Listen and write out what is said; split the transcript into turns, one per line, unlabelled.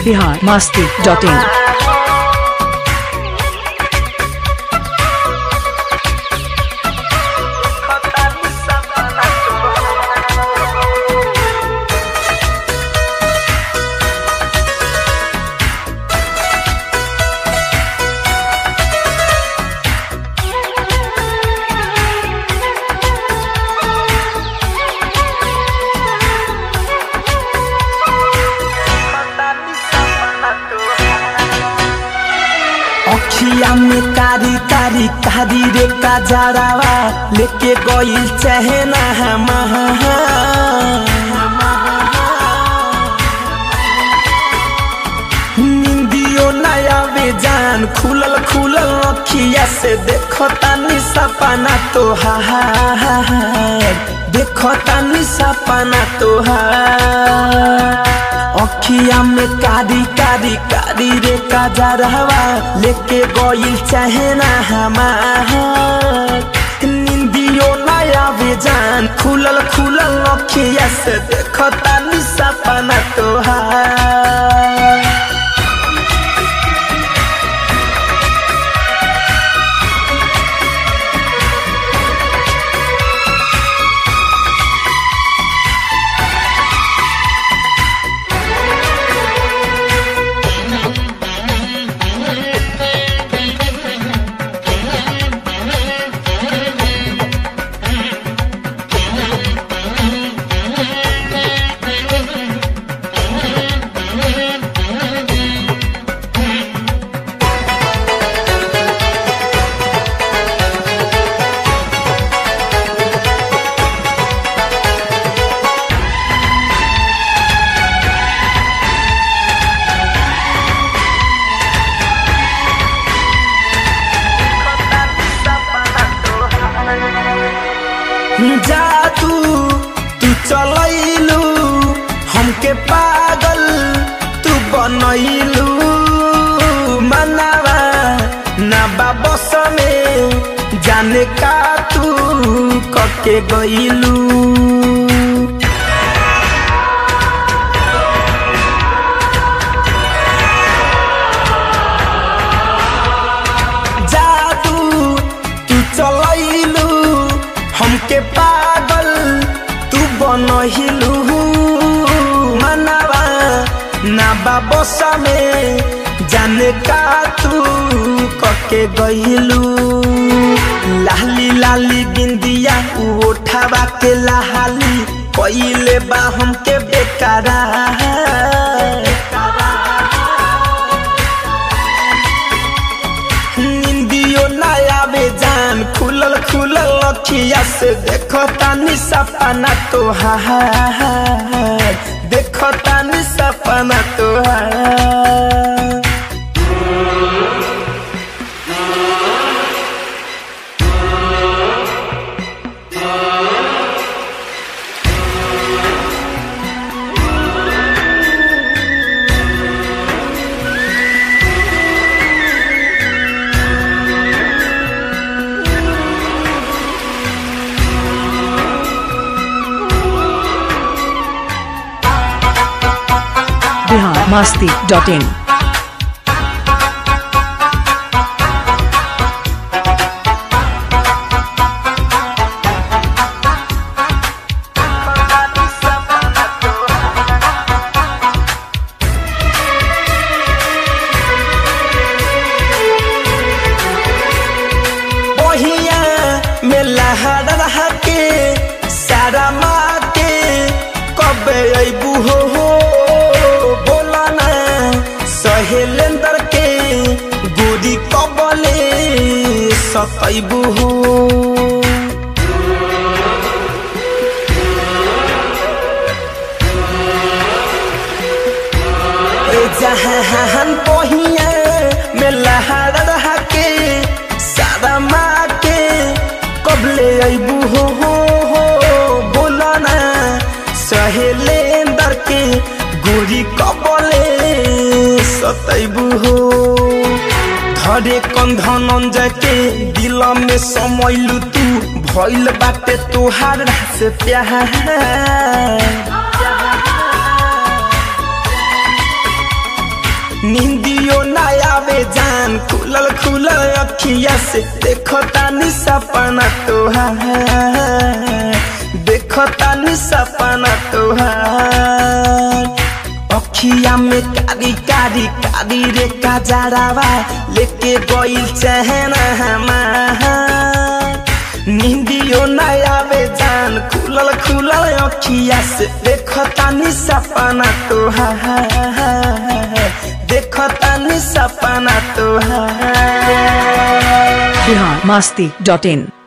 biharmasti.in
अखिया में कारी कारी कारी रे काजरावा लेके गइल चहना निंदियो नया बेजान खुलल खुलल अखिया से देखो तानी सपना तोहार देखो तानी सपना तोहार अखिया में कारी कारी कारी रे काजरावा लेके गइल चहना हमार निंदियो नया बेजान खुलल खुलल अखिया से देखो तानी सपना तोहार जादू तू चलैलू हमके पागल तू बनैलू मनावा ना बस में जाने का तू कके गइलू जादू तू चलैलू हमके पागल तू बनहिलू मनावा ना बाबसा में जाने का तू कके गइलू लाली लाली बिंदिया उठावा के लाली कइले बा हमके बेकारा निंदियो नया बेजान खुलल खुलल अखिया से देखो तानी सपना तोहार देखो तानी सपना तोहार
biharmasti.in
बहिया में लहर रहा के सारा माँ के कब अबू हो बोला ना सहेलेंदर के गोरी कबले सतैबू हो जहान बहिया में लहर रहा के सारा माँ के कबले अबू हो बोला ना सहेलेंदर के गोरी कबले सतैबू हो धरे कंधन जाके दिल में समैलू तू भइल बाटे तोहार से प्यार खुलल अखिया से देखो तानी सपना तोहार, देखो तानी सपना तोहार। अखिया में कारी कारी कारी रे कजरावा लेके गइल चहना हमार, नींदियो न आवे जान खुलल खुलल अखिया से देखो तानी सपना तोहार, देखो तानी सपना तोहार।
biharmasti.in